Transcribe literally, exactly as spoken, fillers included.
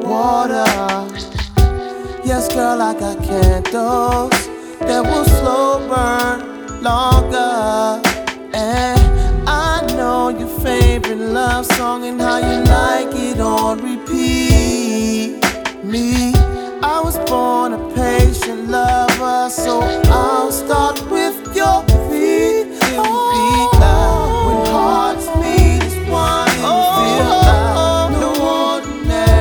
water. Yes, girl, I got candles that will slow burn longer. And I know your favorite love song and how you like it on repeat.